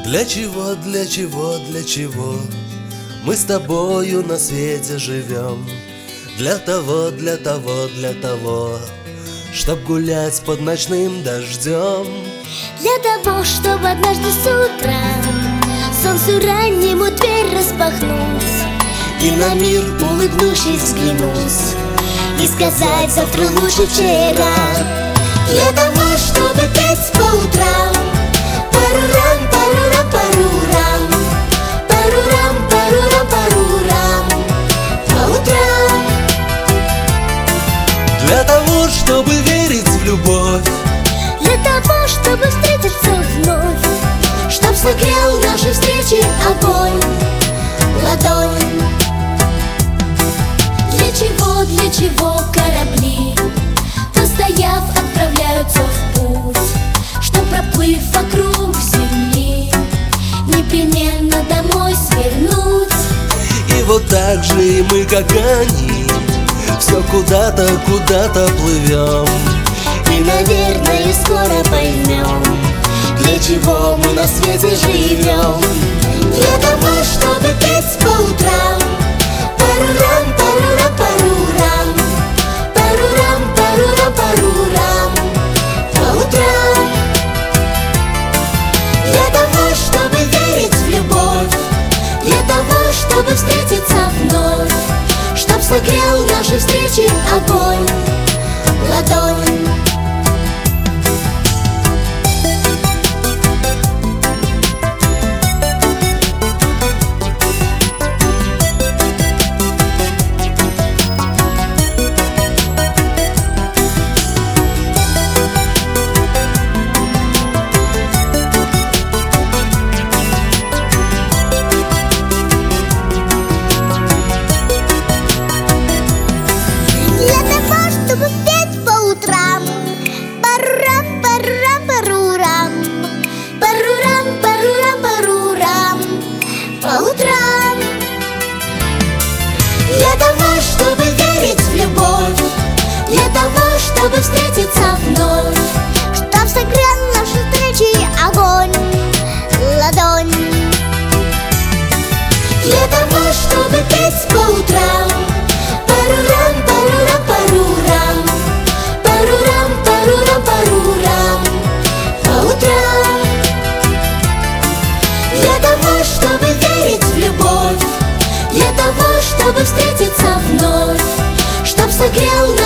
для чего мы с тобою на свете живем? Для того, чтоб гулять под ночным дождем. Для того, чтобы однажды с утра солнцу раннему дверь распахнуть И на мир улыбнувшись взглянуть и сказать: завтра лучше вчера. Для того, чтобы петь по утрам парурам, парурам, парурам, парурам, парурам, парурам по утрам. Для того, чтобы верить в любовь, Для того, чтобы встретиться вновь, чтоб согрел наши встречи огонь, ладонь. Для чего корабли, постояв, отправляются в путь, чтоб, проплыв вокруг земли, непременно домой свернуть. и вот так же и мы, как они, все куда-то плывем. И, наверное, скоро поймем, для чего мы на свете живем. Для того, чтобы петь по утрам парурам, парурам, парурам, парурам, парурам, парурам по утрам. Для того, чтобы верить в любовь, для того, чтобы встретиться вновь, чтоб согрел наши встречи огонь, ладонь. Чтобы петь по утрам парурам, парурам, парурам, парурам, парурам, парурам по утрам. Для того, чтобы верить в любовь, для того, чтобы встретиться вновь, чтоб согрел наши встречи огонь, ладонь. Для того, чтобы петь по утрам парурам, парурам, парурам, парурам, парурам, парурам по утрам. Для того, чтобы верить в любовь, для того, чтобы встретиться вновь, чтоб согрел